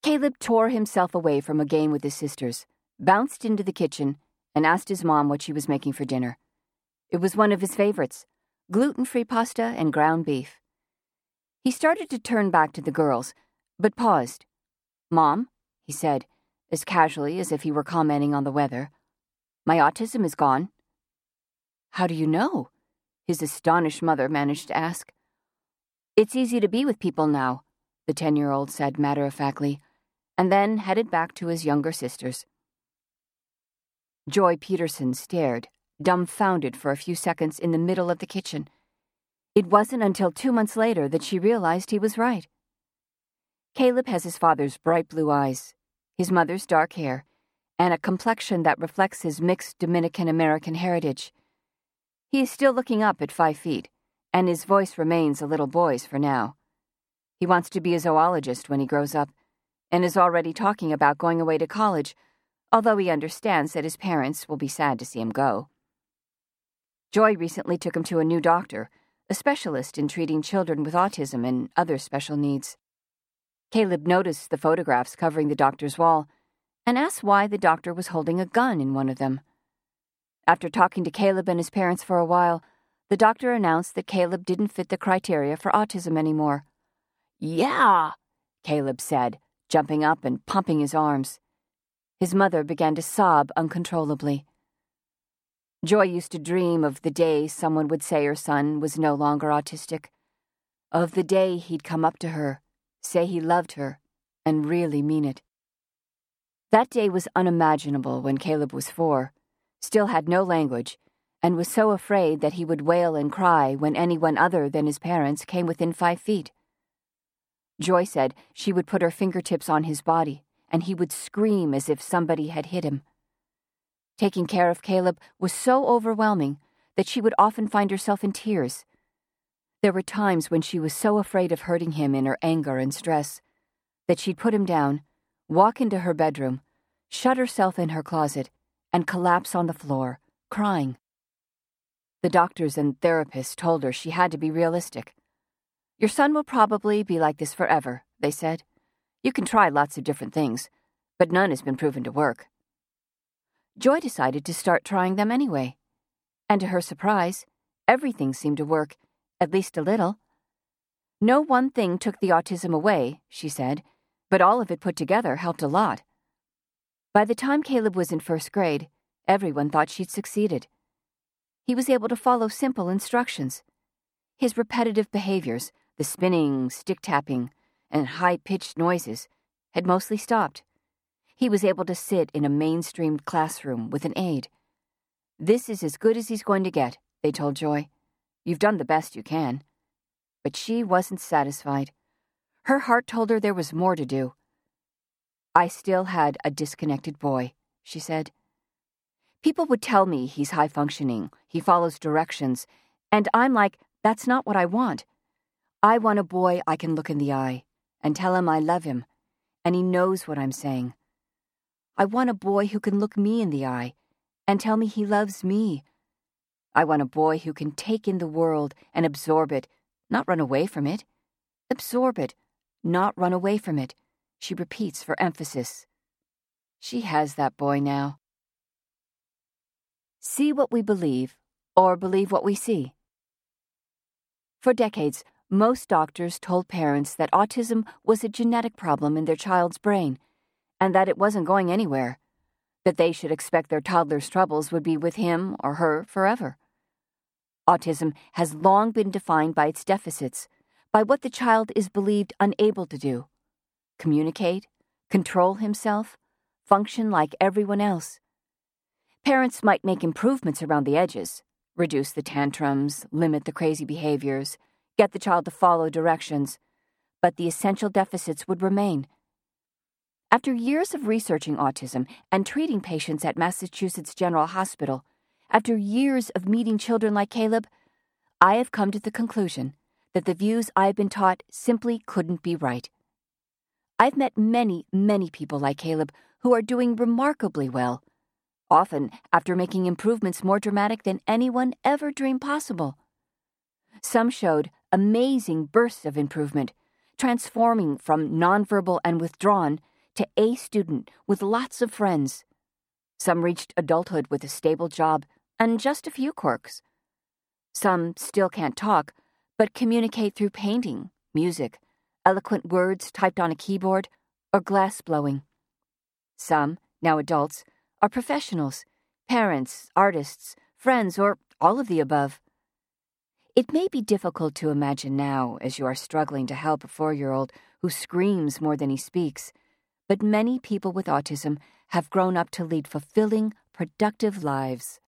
Caleb tore himself away from a game with his sisters, bounced into the kitchen, and asked his mom what she was making for dinner. It was one of his favorites, gluten-free pasta and ground beef. He started to turn back to the girls, but paused. "Mom," he said, as casually as if he were commenting on the weather, "my autism is gone." "How do you know?" his astonished mother managed to ask. "It's easy to be with people now," the 10-year-old said matter-of-factly, and then headed back to his younger sisters. Joy Peterson stared, dumbfounded for a few seconds in the middle of the kitchen. It wasn't until 2 months later that she realized he was right. Caleb has his father's bright blue eyes, his mother's dark hair, and a complexion that reflects his mixed Dominican-American heritage. He is still looking up at 5 feet, and his voice remains a little boy's for now. He wants to be a zoologist when he grows up, and is already talking about going away to college, although he understands that his parents will be sad to see him go. Joy recently took him to a new doctor, a specialist in treating children with autism and other special needs. Caleb noticed the photographs covering the doctor's wall and asked why the doctor was holding a gun in one of them. After talking to Caleb and his parents for a while, the doctor announced that Caleb didn't fit the criteria for autism anymore. "Yeah," Caleb said, jumping up and pumping his arms. His mother began to sob uncontrollably. Joy used to dream of the day someone would say her son was no longer autistic, of the day he'd come up to her, say he loved her, and really mean it. That day was unimaginable when Caleb was 4, still had no language, and was so afraid that he would wail and cry when anyone other than his parents came within 5 feet. Joy said she would put her fingertips on his body, and he would scream as if somebody had hit him. Taking care of Caleb was so overwhelming that she would often find herself in tears. There were times when she was so afraid of hurting him in her anger and stress that she'd put him down, walk into her bedroom, shut herself in her closet, and collapse on the floor, crying. The doctors and therapists told her she had to be realistic. "Your son will probably be like this forever," they said. "You can try lots of different things, but none has been proven to work." Joy decided to start trying them anyway. And to her surprise, everything seemed to work, at least a little. No one thing took the autism away, she said, but all of it put together helped a lot. By the time Caleb was in 1st grade, everyone thought she'd succeeded. He was able to follow simple instructions. His repetitive behaviors, the spinning, stick-tapping, and high-pitched noises, had mostly stopped. He was able to sit in a mainstreamed classroom with an aide. "This is as good as he's going to get," they told Joy. "You've done the best you can." But she wasn't satisfied. Her heart told her there was more to do. "I still had a disconnected boy," she said. "People would tell me he's high-functioning, he follows directions, and I'm like, that's not what I want. I want a boy I can look in the eye and tell him I love him, and he knows what I'm saying. I want a boy who can look me in the eye and tell me he loves me. I want a boy who can take in the world and absorb it, not run away from it. Absorb it, not run away from it," she repeats for emphasis. She has that boy now. See what we believe, or believe what we see. For decades, most doctors told parents that autism was a genetic problem in their child's brain, and that it wasn't going anywhere, that they should expect their toddler's troubles would be with him or her forever. Autism has long been defined by its deficits, by what the child is believed unable to do: communicate, control himself, function like everyone else. Parents might make improvements around the edges, reduce the tantrums, limit the crazy behaviors, get the child to follow directions, but the essential deficits would remain. After years of researching autism and treating patients at Massachusetts General Hospital, after years of meeting children like Caleb, I have come to the conclusion that the views I have been taught simply couldn't be right. I've met many, many people like Caleb who are doing remarkably well, often after making improvements more dramatic than anyone ever dreamed possible. Some showed amazing bursts of improvement, transforming from nonverbal and withdrawn to A student with lots of friends. Some reached adulthood with a stable job and just a few quirks. Some still can't talk, but communicate through painting, music, eloquent words typed on a keyboard, or glass blowing. Some, now adults, are professionals, parents, artists, friends, or all of the above. It may be difficult to imagine now as you are struggling to help a 4-year-old who screams more than he speaks, but many people with autism have grown up to lead fulfilling, productive lives.